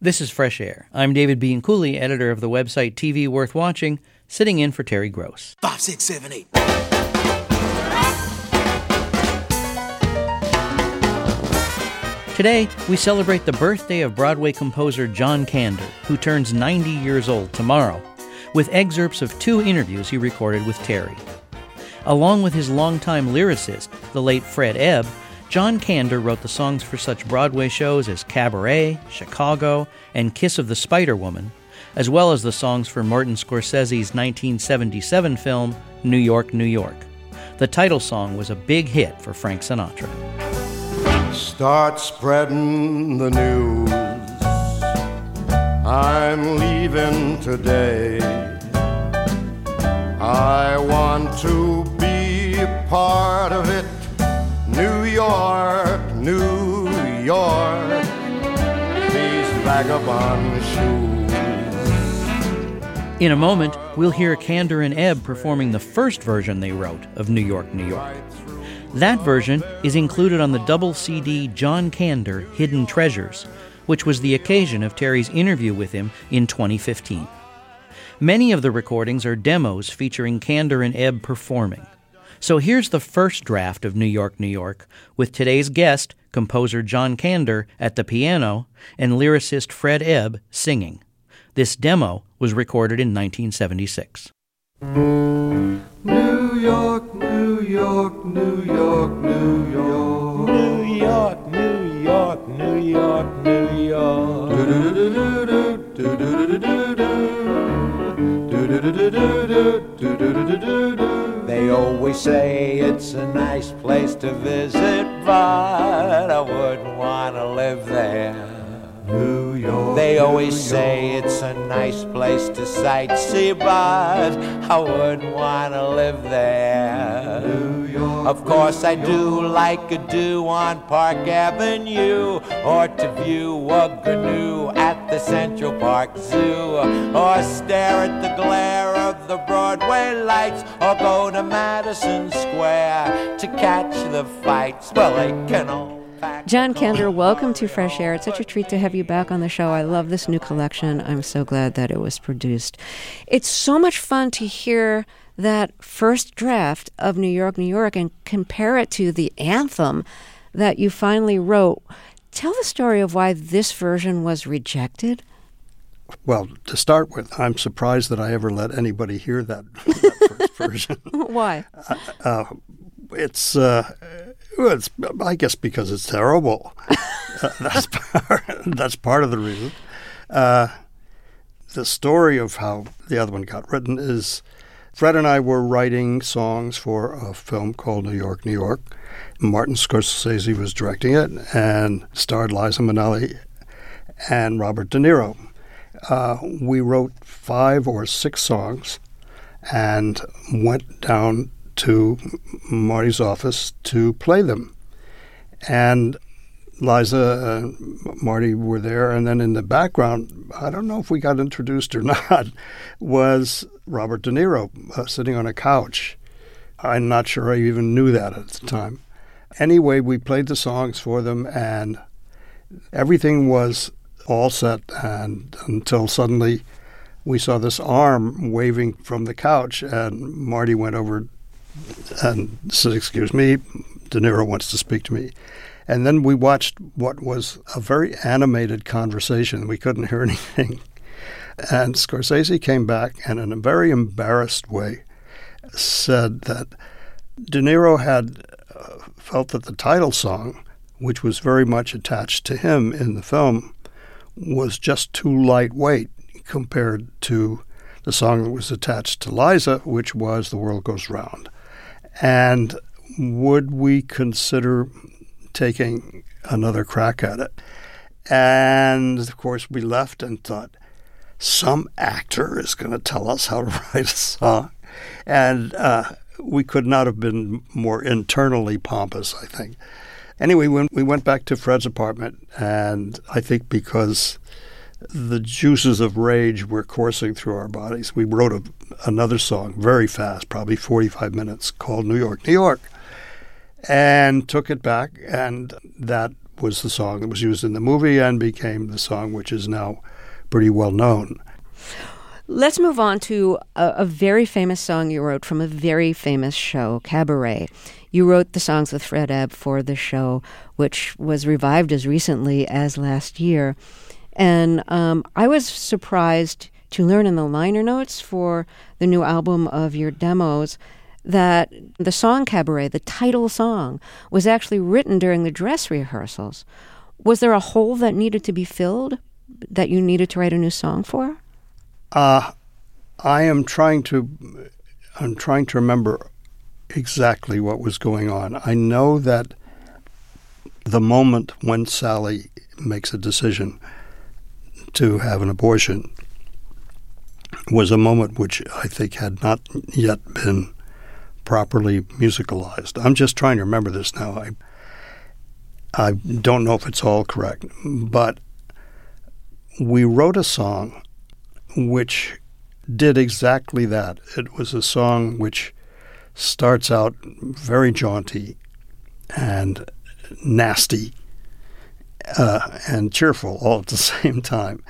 This is Fresh Air. I'm David Bianculli, editor of the website TV Worth Watching, sitting in for Terry Gross. 5, 6, 7, 8. Today, we celebrate the birthday of Broadway composer John Kander, who turns 90 years old tomorrow, with excerpts of 2 interviews he recorded with Terry. Along with his longtime lyricist, the late Fred Ebb, John Kander wrote the songs for such Broadway shows as Cabaret, Chicago, and Kiss of the Spider-Woman, as well as the songs for Martin Scorsese's 1977 film, New York, New York. The title song was a big hit for Frank Sinatra. Start spreading the news. I'm leaving today. I want to be a part of it. New York, New York, these vagabond shoes. In a moment, we'll hear Kander and Ebb performing the first version they wrote of New York, New York. That version is included on the double CD John Kander Hidden Treasures, which was the occasion of Terry's interview with him in 2015. Many of the recordings are demos featuring Kander and Ebb performing. So here's the first draft of New York, New York, with today's guest, composer John Kander, at the piano and lyricist Fred Ebb singing. This demo was recorded in 1976. New York, New York, New York, New York. New York, New York, New York, New York. They always say it's a nice place to visit, but I wouldn't want to live there. New York. They always say it's a nice place to sightsee, but I wouldn't want to live there. New York. Of course I do like a do on Park Avenue, or to view a GNU at the Central Park Zoo, or stare at the glare of the Broadway lights, or go to Madison Square to catch the fights. Well, they can all John Kander, welcome to Fresh Air. It's such a treat to have you back on the show. I love this new collection. I'm so glad that it was produced. It's so much fun to hear that first draft of New York, New York and compare it to the anthem that you finally wrote. Tell the story of why this version was rejected. Well, to start with, I'm surprised that I ever let anybody hear that first version. Why? It's I guess because it's terrible. That's part of the reason. The story of how the other one got written is Fred and I were writing songs for a film called New York, New York. Martin Scorsese was directing it and starred Liza Minnelli and Robert De Niro. We wrote 5 or 6 songs and went down to Marty's office to play them. And Liza and Marty were there, and then in the background, I don't know if we got introduced or not, was Robert De Niro sitting on a couch. I'm not sure I even knew that at the time. Anyway, we played the songs for them, and everything was all set, and until suddenly we saw this arm waving from the couch, and Marty went over and said, "Excuse me, De Niro wants to speak to me." And then we watched what was a very animated conversation. We couldn't hear anything. And Scorsese came back and in a very embarrassed way said that De Niro had felt that the title song, which was very much attached to him in the film, was just too lightweight compared to the song that was attached to Liza, which was The World Goes Round. And would we consider taking another crack at it? And, of course, we left and thought, some actor is going to tell us how to write a song. And we could not have been more internally pompous, I think. Anyway, when we went back to Fred's apartment, and I think because the juices of rage were coursing through our bodies, we wrote another song very fast, probably 45 minutes, called New York, New York, and took it back, and that was the song that was used in the movie and became the song which is now pretty well known. Let's move on to a very famous song you wrote from a very famous show, Cabaret. You wrote the songs with Fred Ebb for the show, which was revived as recently as last year. And I was surprised to learn in the liner notes for the new album of your demos that the song Cabaret, the title song, was actually written during the dress rehearsals. Was there a hole that needed to be filled that you needed to write a new song for? I'm trying to remember exactly what was going on. I know that the moment when Sally makes a decision to have an abortion was a moment which I think had not yet been properly musicalized. I'm just trying to remember this now. I don't know if it's all correct, but we wrote a song which did exactly that. It was a song which starts out very jaunty and nasty and cheerful all at the same time.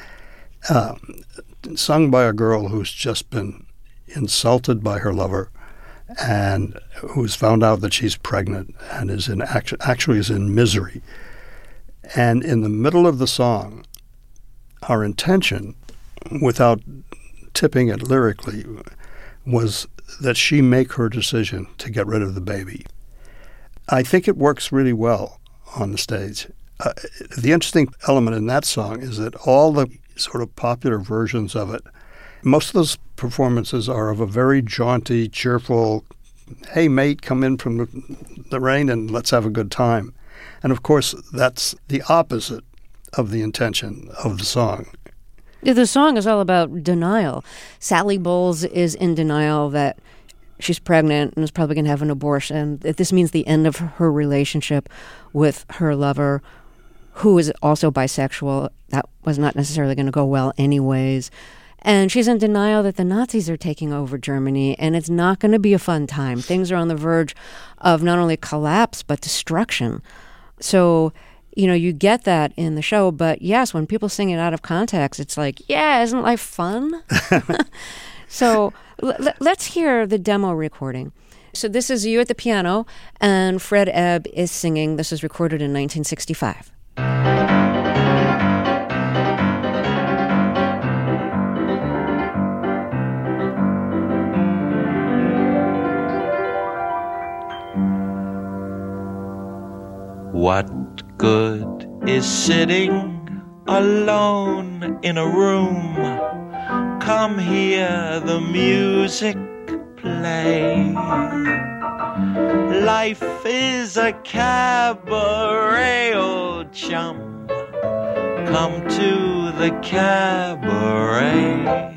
Sung by a girl who's just been insulted by her lover and who's found out that she's pregnant and is actually is in misery. And in the middle of the song, our intention, without tipping it lyrically, was that she make her decision to get rid of the baby. I think it works really well on the stage. The interesting element in that song is that all the sort of popular versions of it, most of those performances are of a very jaunty, cheerful, hey, mate, come in from the rain and let's have a good time. And, of course, that's the opposite of the intention of the song. The song is all about denial. Sally Bowles is in denial that she's pregnant and is probably going to have an abortion. That this means the end of her relationship with her lover, who is also bisexual. That was not necessarily going to go well anyways. And she's in denial that the Nazis are taking over Germany, and it's not going to be a fun time. Things are on the verge of not only collapse, but destruction. So, you know, you get that in the show, but yes, when people sing it out of context, it's like, yeah, isn't life fun? So let's hear the demo recording. So this is you at the piano, and Fred Ebb is singing. This was recorded in 1965. What good is sitting alone in a room? Come hear the music play. Life is a cabaret, old chum. Come to the cabaret.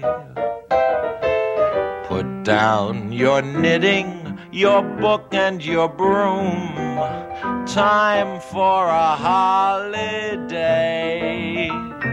Put down your knitting, your book and your broom. Time for a holiday.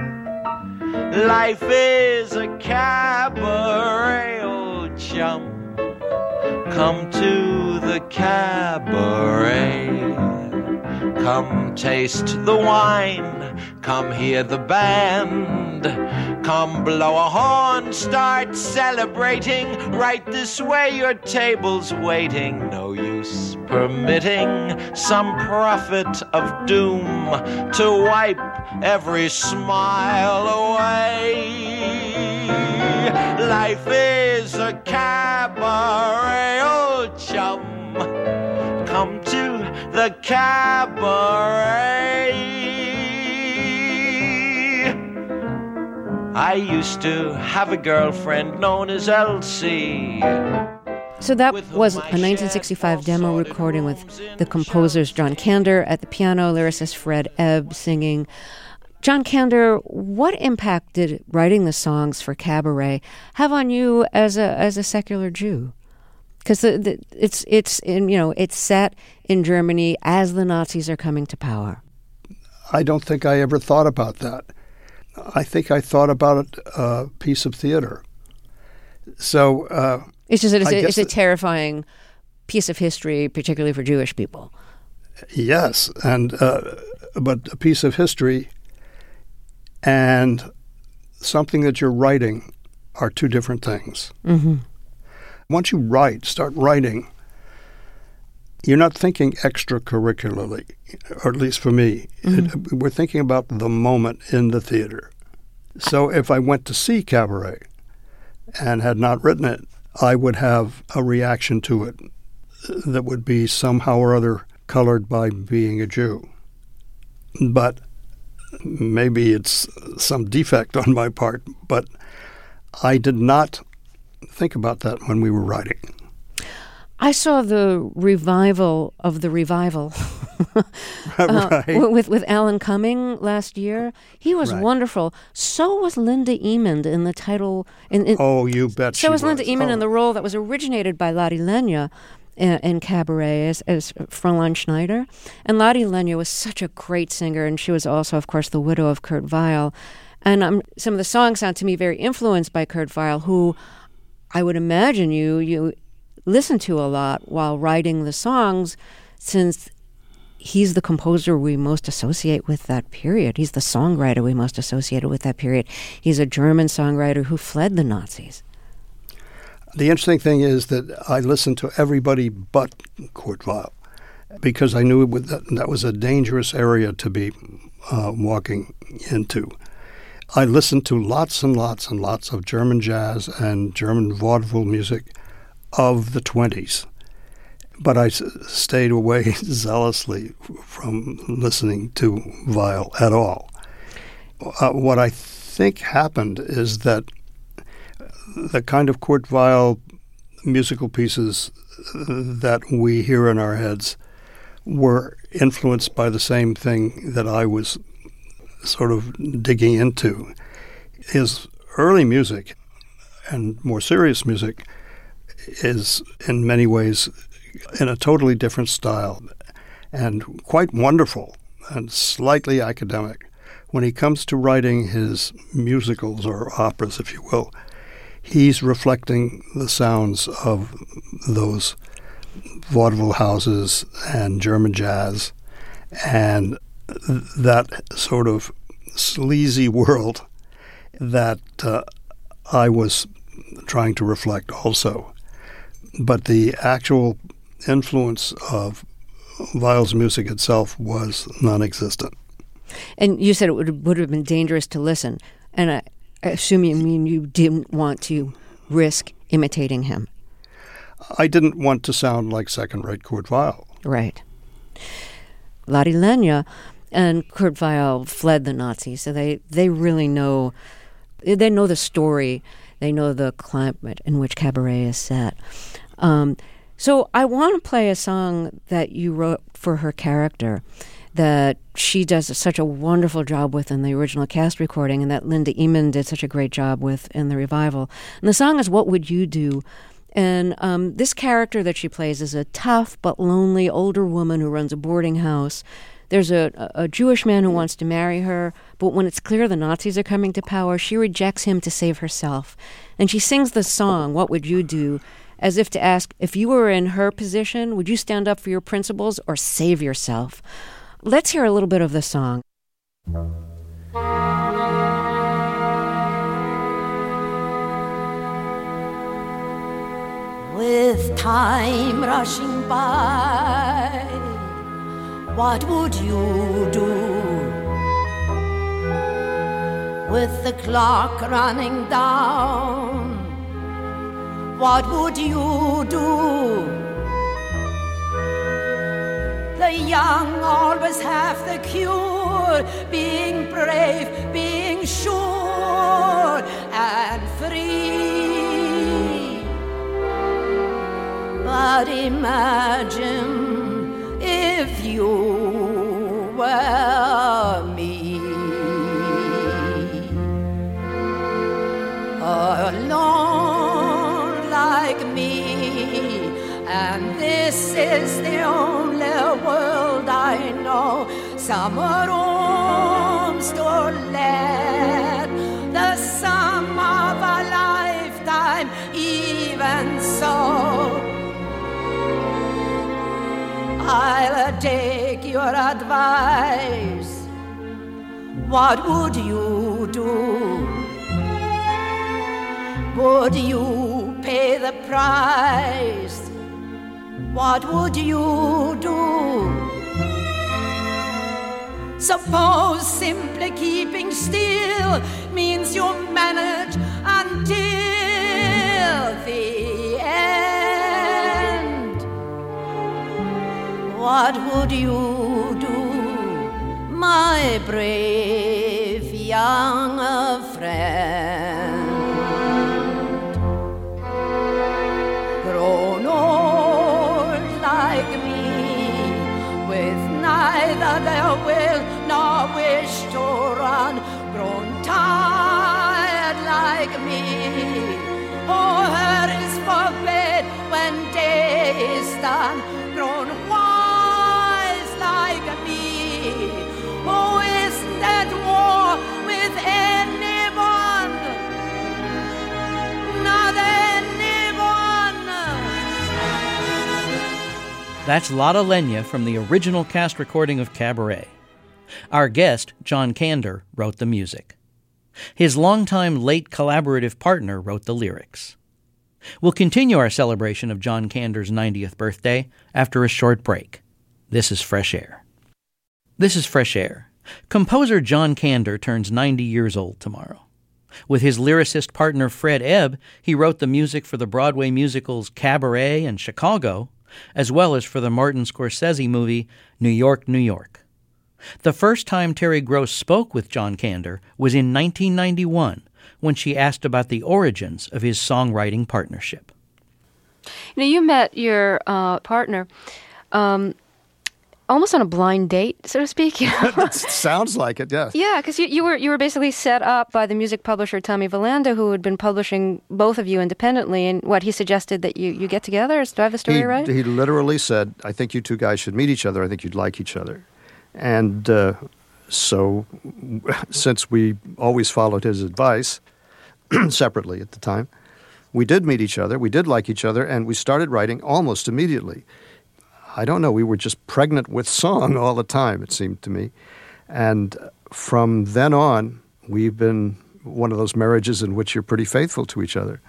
Life is a cabaret, old chum. Come to the cabaret. Come taste the wine. Come hear the band. Come blow a horn, start celebrating. Right this way, your table's waiting. No use permitting some prophet of doom to wipe every smile away. Life is a cabaret, old chum. Come to the cabaret. I used to have a girlfriend known as Elsie. So that was a 1965 demo recording with the composers John Kander at the piano, lyricist Fred Ebb singing. John Kander, what impact did writing the songs for Cabaret have on you as a secular Jew? Because it's set in Germany as the Nazis are coming to power. I don't think I ever thought about that. I think I thought about it a piece of theater. So it's just it's a terrifying piece of history, particularly for Jewish people. Yes, and but a piece of history and something that you're writing are two different things. Mm-hmm. Once you start writing, you're not thinking extracurricularly, or at least for me. Mm-hmm. We're thinking about the moment in the theater. So if I went to see Cabaret and had not written it, I would have a reaction to it that would be somehow or other colored by being a Jew. But maybe it's some defect on my part, but I did not think about that when we were writing. I saw the revival of the revival Right. with Alan Cumming last year. He was Right. wonderful. So was Linda Emond in the title. Oh, you bet she So was Linda Emond Oh. in the role that was originated by Lottie Lenya in Cabaret as Fräulein Schneider. And Lottie Lenya was such a great singer, and she was also, of course, the widow of Kurt Weill. And some of the songs sound to me very influenced by Kurt Weill, who I would imagine you listen to a lot while writing the songs, since he's the composer we most associate with that period. He's the songwriter we most associated with that period. He's a German songwriter who fled the Nazis. The interesting thing is that I listened to everybody but Kurt Weill because I knew that was a dangerous area to be walking into. I listened to lots and lots and lots of German jazz and German vaudeville music of the 20s, but I stayed away zealously from listening to Weill at all. What I think happened is that the kind of Kurt Weill musical pieces that we hear in our heads were influenced by the same thing that I was sort of digging into. His early music and more serious music is in many ways in a totally different style and quite wonderful and slightly academic. When he comes to writing his musicals or operas, if you will, he's reflecting the sounds of those vaudeville houses and German jazz and that sort of sleazy world that I was trying to reflect also. But the actual influence of Weill's music itself was non-existent. And you said it would have been dangerous to listen. And I assume you mean you didn't want to risk imitating him. I didn't want to sound like second-rate Kurt Weill. Right. Lottie Lenya and Kurt Weill fled the Nazis, so they really know, they know the story, they know the climate in which Cabaret is set. So I want to play a song that you wrote for her character that she does such a wonderful job with in the original cast recording and that Linda Emond did such a great job with in the revival. And the song is What Would You Do? And this character that she plays is a tough but lonely older woman who runs a boarding house. There's a Jewish man who wants to marry her, but when it's clear the Nazis are coming to power, she rejects him to save herself. And she sings the song, What Would You Do?, as if to ask, if you were in her position, would you stand up for your principles or save yourself? Let's hear a little bit of the song. With time rushing by, what would you do? With the clock running down, what would you do? The young always have the cure, being brave, being sure and free. But imagine if you were me, alone like me, and this is the only world I know. Summer rooms to let the sum of a lifetime, even so. I'll take your advice what would you do? Would you pay the price? What would you do? Suppose simply keeping still means you manage until the end. What would you do, my brave young friend? Grown old like me, with neither their will nor wish to run, grown tired like me, who hurries for bed when day is done, grown wise like me, who isn't at war with anyone, not anyone. That's Lotte Lenya from the original cast recording of Cabaret. Our guest, John Kander, wrote the music. His longtime late collaborative partner wrote the lyrics. We'll continue our celebration of John Kander's 90th birthday after a short break. This is Fresh Air. This is Fresh Air. Composer John Kander turns 90 years old tomorrow. With his lyricist partner Fred Ebb, he wrote the music for the Broadway musicals Cabaret and Chicago, as well as for the Martin Scorsese movie New York, New York. The first time Terry Gross spoke with John Kander was in 1991, when she asked about the origins of his songwriting partnership. You met your partner almost on a blind date, so to speak. That sounds like it, yes. Yeah, because you were basically set up by the music publisher Tommy Valanda, who had been publishing both of you independently, and he suggested that you get together? Do I have the story right? He literally said, I think you two guys should meet each other. I think you'd like each other. And so since we always followed his advice, separately at the time, we did meet each other, we did like each other, and we started writing almost immediately. I don't know, we were just pregnant with song all the time, it seemed to me. And from then on, we've been one of those marriages in which you're pretty faithful to each other.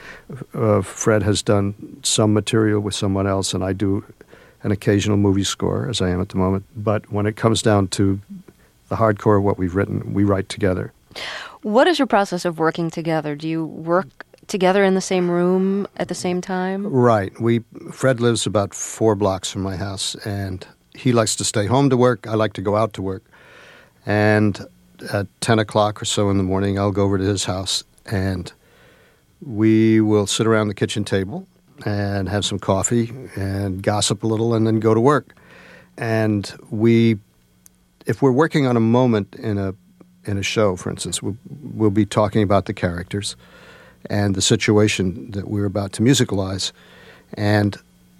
Fred has done some material with someone else, and I do an occasional movie score, as I am at the moment. But when it comes down to the hardcore of what we've written, we write together. What is your process of working together? Do you work together in the same room at the same time? Right. Fred lives about 4 blocks from my house, and he likes to stay home to work. I like to go out to work. And at 10 o'clock or so in the morning, I'll go over to his house, and we will sit around the kitchen table and have some coffee and gossip a little and then go to work. And if we're working on a moment in a show, for instance, we'll be talking about the characters and the situation that we're about to musicalize. And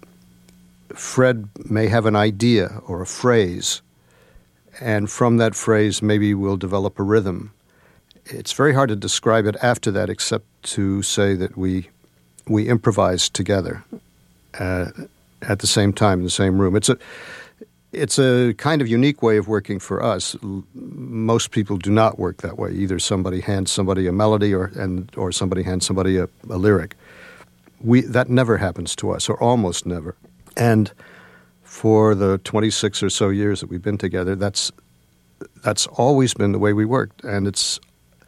Fred may have an idea or a phrase, and from that phrase maybe we'll develop a rhythm. It's very hard to describe it after that except to say that we improvise together at the same time in the same room. It's a kind of unique way of working for us. Most people do not work that way. Either somebody hands somebody a melody or somebody hands somebody a lyric. That never happens to us, or almost never. And for the 26 or so years that we've been together, that's always been the way we worked, and it's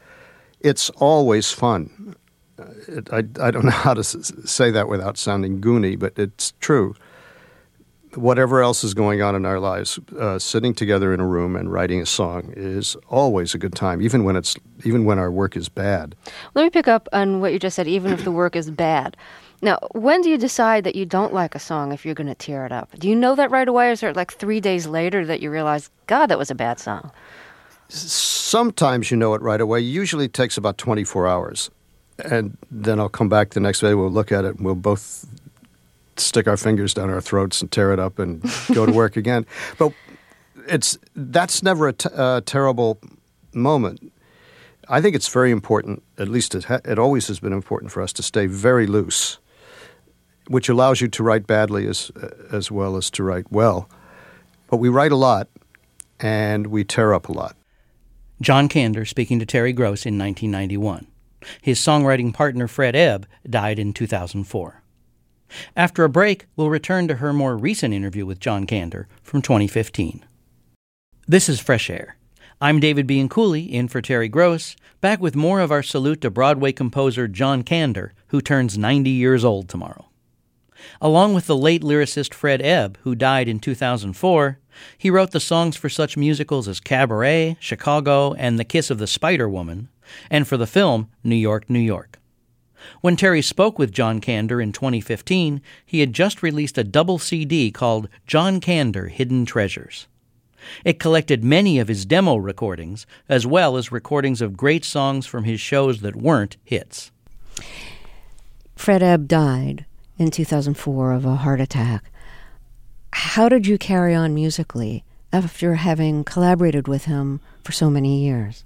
always fun. I don't know how to say that without sounding goony, but it's true. Whatever else is going on in our lives, sitting together in a room and writing a song is always a good time, even when our work is bad. Let me pick up on what you just said, even if the work is bad. Now, when do you decide that you don't like a song if you're going to tear it up? Do you know that right away, or is it like 3 days later that you realize, God, that was a bad song? Sometimes you know it right away. Usually it takes about 24 hours. And then I'll come back the next day, we'll look at it, and we'll both stick our fingers down our throats and tear it up and go to work again. But that's never a terrible moment. I think it's very important, at least it always has been important for us, to stay very loose, which allows you to write badly as well as to write well. But we write a lot, and we tear up a lot. John Kander speaking to Terry Gross in 1991. His songwriting partner Fred Ebb died in 2004. After a break, we'll return to her more recent interview with John Kander from 2015. This is Fresh Air. I'm David Bianculli, in for Terry Gross, back with more of our salute to Broadway composer John Kander, who turns 90 years old tomorrow. Along with the late lyricist Fred Ebb, who died in 2004, he wrote the songs for such musicals as Cabaret, Chicago, and The Kiss of the Spider Woman, and for the film New York, New York. When Terry spoke with John Kander in 2015, he had just released a double CD called John Kander Hidden Treasures. It collected many of his demo recordings, as well as recordings of great songs from his shows that weren't hits. Fred Ebb died in 2004 of a heart attack. How did you carry on musically after having collaborated with him for so many years?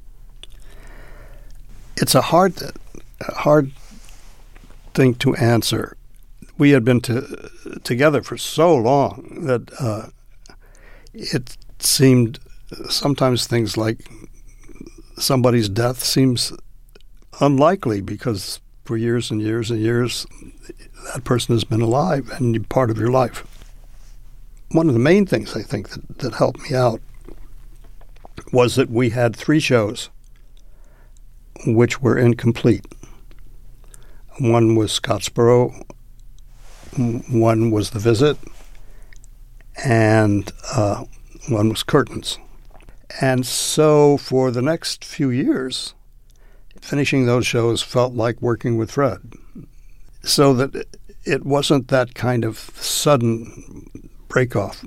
It's a hard thing to answer. We had been together for so long that it seemed sometimes things like somebody's death seems unlikely because for years and years and years that person has been alive and part of your life. One of the main things I think that helped me out was that we had 3 shows which were incomplete. One was Scottsboro, one was The Visit, and one was Curtains. And so for the next few years, finishing those shows felt like working with Fred. So that it wasn't that kind of sudden break-off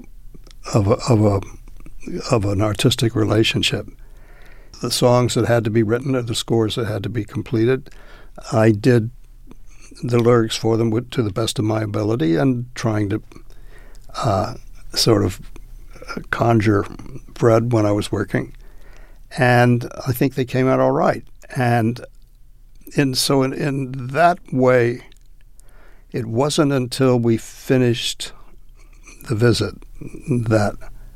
of an artistic relationship. The songs that had to be written or the scores that had to be completed, I did the lyrics for them to the best of my ability and trying to sort of conjure Fred when I was working. And I think they came out all right. And so in that way, it wasn't until we finished The Visit that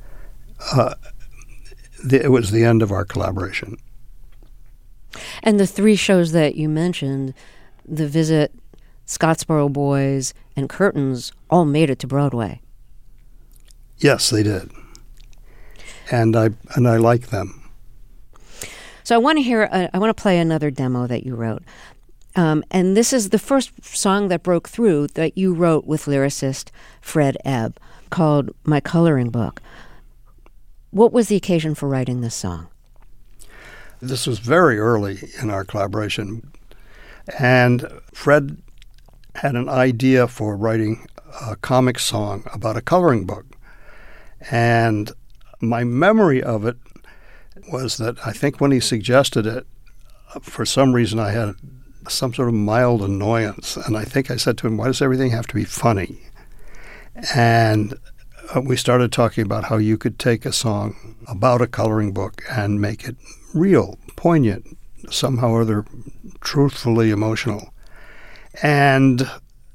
it was the end of our collaboration. And the 3 shows that you mentioned, The Visit, Scottsboro Boys, and Curtains, all made it to Broadway. Yes, they did. And I like them. So I want to play another demo that you wrote. And this is the first song that broke through that you wrote with lyricist Fred Ebb, called My Coloring Book. What was the occasion for writing this song? This was very early in our collaboration. And Fred had an idea for writing a comic song about a coloring book. And my memory of it was that I think when he suggested it, for some reason I had some sort of mild annoyance. And I think I said to him, why does everything have to be funny? And we started talking about how you could take a song about a coloring book and make it real, poignant, somehow or other truthfully emotional. And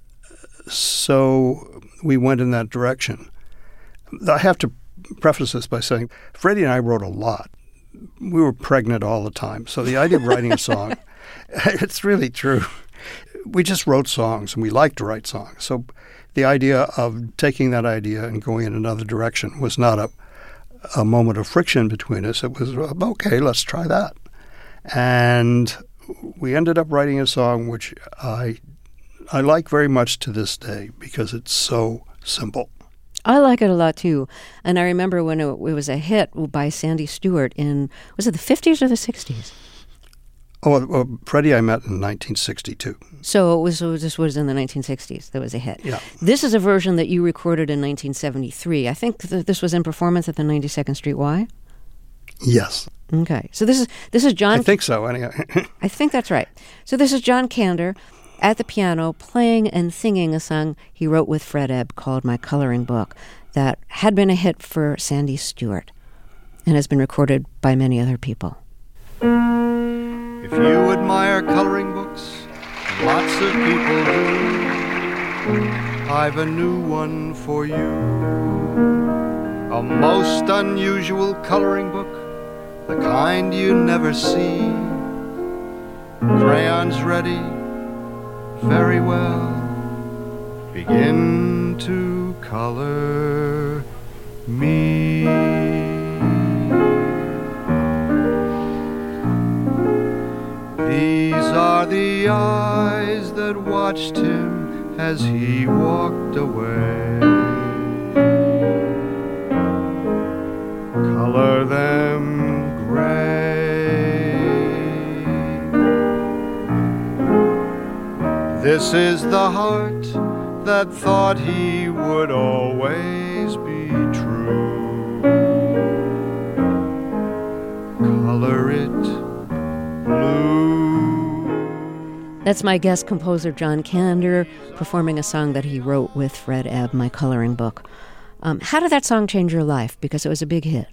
so we went in that direction. I have to preface this by saying Freddie and I wrote a lot. We were pregnant all the time. So the idea of writing a song, it's really true. We just wrote songs, and we liked to write songs. So the idea of taking that idea and going in another direction was not a moment of friction between us. It was, okay, let's try that. And we ended up writing a song which I like very much to this day because it's so simple. I like it a lot, too. And I remember when it was a hit by Sandy Stewart was it the 50s or the 60s? Oh, Freddie I met in 1962. So this was in the 1960s. There was a hit. Yeah. This is a version that you recorded in 1973. I think this was in performance at the 92nd Street Y? Yes. Okay. So this is John... I think so, anyway. I think that's right. So this is John Kander at the piano playing and singing a song he wrote with Fred Ebb called My Coloring Book that had been a hit for Sandy Stewart and has been recorded by many other people. If you admire coloring books, lots of people do, I've a new one for you. A most unusual coloring book the kind you never see. Crayons ready, very well. Begin to color me. These are the eyes that watched him as he walked away. Color them gray. This is the heart that thought he would always be true. Color it blue. That's my guest composer, John Kander, performing a song that he wrote with Fred Ebb, My Coloring Book. How did that song change your life? Because it was a big hit.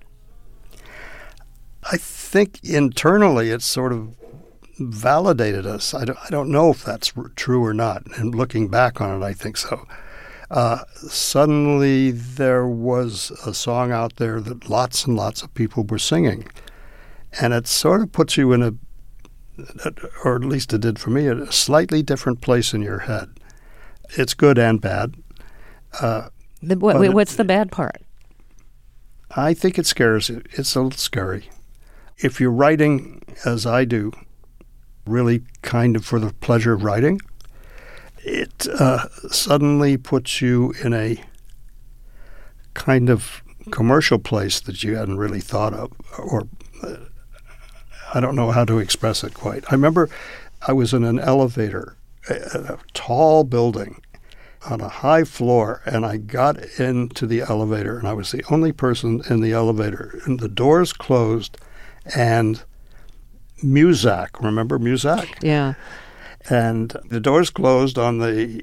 I think internally it sort of validated us. I don't know if that's true or not. And looking back on it, I think so. Suddenly there was a song out there that lots and lots of people were singing. And it sort of puts you in a, or at least it did for me, a slightly different place in your head. It's good and bad. What's the bad part? I think it scares you. It's a little scary. If you're writing, as I do, really kind of for the pleasure of writing, it suddenly puts you in a kind of commercial place that you hadn't really thought of, or I don't know how to express it quite. I remember I was in an elevator, a tall building on a high floor, and I got into the elevator, and I was the only person in the elevator, and the doors closed, and Muzak, remember Muzak? Yeah. And the doors closed on the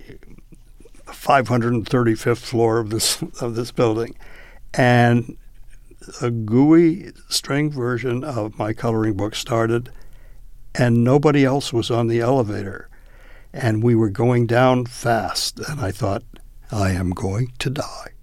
535th floor of this building, and a gooey string version of My Coloring Book started, and nobody else was on the elevator, and we were going down fast, and I thought, I am going to die.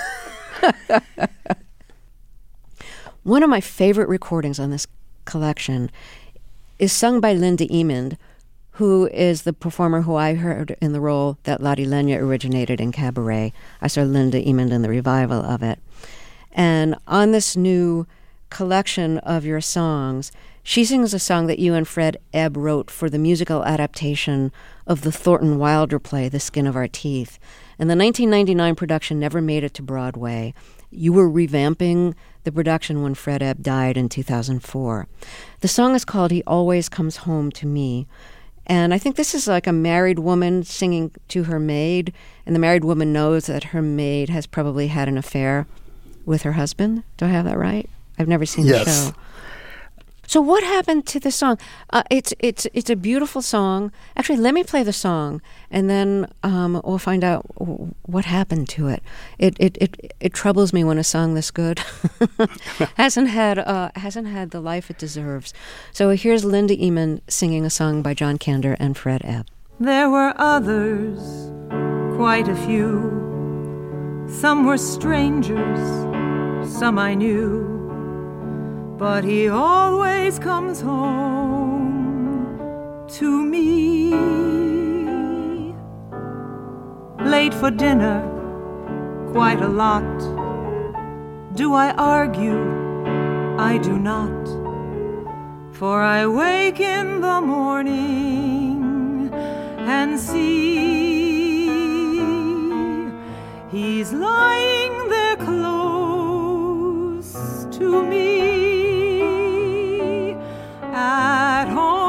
One of my favorite recordings on this collection is sung by Linda Emond, who is the performer who I heard in the role that Lotte Lenya originated in Cabaret. I saw Linda Emond in the revival of it. And on this new collection of your songs, she sings a song that you and Fred Ebb wrote for the musical adaptation of the Thornton Wilder play, The Skin of Our Teeth. And the 1999 production never made it to Broadway. You were revamping the production when Fred Ebb died in 2004. The song is called He Always Comes Home to Me. And I think this is like a married woman singing to her maid, and the married woman knows that her maid has probably had an affair with her husband. Do I have that right? I've never seen the show. So what happened to the song? It's a beautiful song. Actually, let me play the song, and then we'll find out what happened to it. It troubles me when a song this good hasn't had the life it deserves. So here's Linda Emond singing a song by John Kander and Fred Ebb. There were others, quite a few. Some were strangers, some I knew. But he always comes home to me. Late for dinner, quite a lot. Do I argue? I do not. For I wake in the morning and see he's lying there close to me. At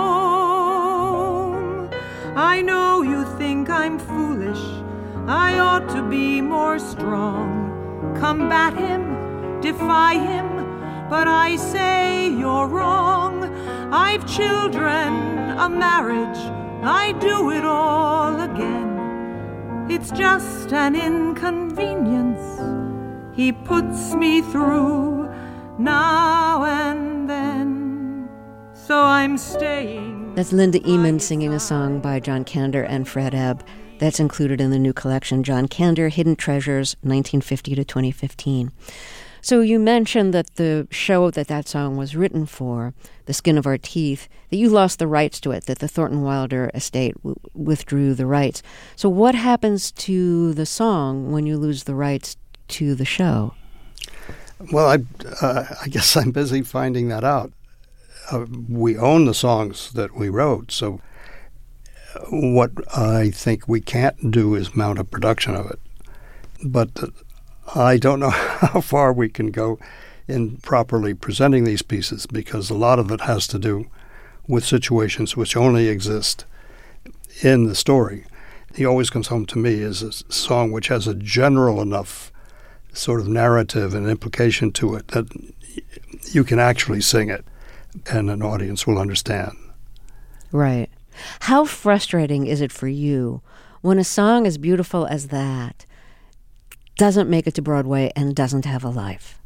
home, I know you think I'm foolish. I ought to be more strong. Combat him, defy him, but I say you're wrong. I've children, a marriage, I do it all again. It's just an inconvenience he puts me through now and then. So I'm staying. That's Linda Emond singing a song by John Kander and Fred Ebb. That's included in the new collection, John Kander, Hidden Treasures, 1950 to 2015. So you mentioned that the show that song was written for, The Skin of Our Teeth, that you lost the rights to it, that the Thornton Wilder estate withdrew the rights. So what happens to the song when you lose the rights to the show? Well, I guess I'm busy finding that out. We own the songs that we wrote, so what I think we can't do is mount a production of it. But I don't know how far we can go in properly presenting these pieces, because a lot of it has to do with situations which only exist in the story. He Always Comes Home to Me is a song which has a general enough sort of narrative and implication to it that you can actually sing it and an audience will understand. Right. How frustrating is it for you when a song as beautiful as that doesn't make it to Broadway and doesn't have a life?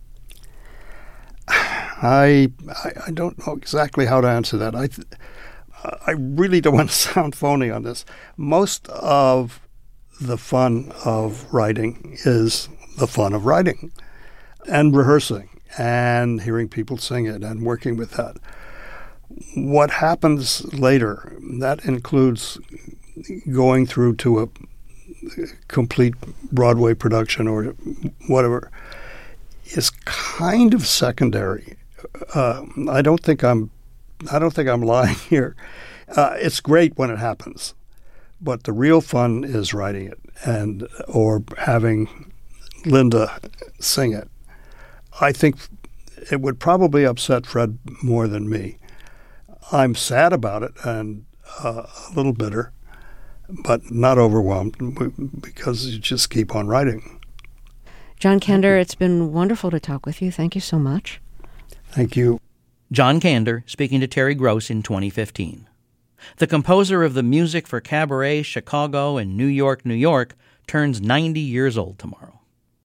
I don't know exactly how to answer that. I really don't want to sound phony on this. Most of the fun of writing is the fun of writing and rehearsing and hearing people sing it and working with that. What happens later, that includes going through to a complete Broadway production or whatever, is kind of secondary. I don't think I'm lying here. It's great when it happens, but the real fun is writing it or having Linda sing it. I think it would probably upset Fred more than me. I'm sad about it and a little bitter, but not overwhelmed because you just keep on writing. John Kander, it's been wonderful to talk with you. Thank you so much. Thank you. John Kander speaking to Terry Gross in 2015. The composer of the music for Cabaret, Chicago, and New York, New York turns 90 years old tomorrow.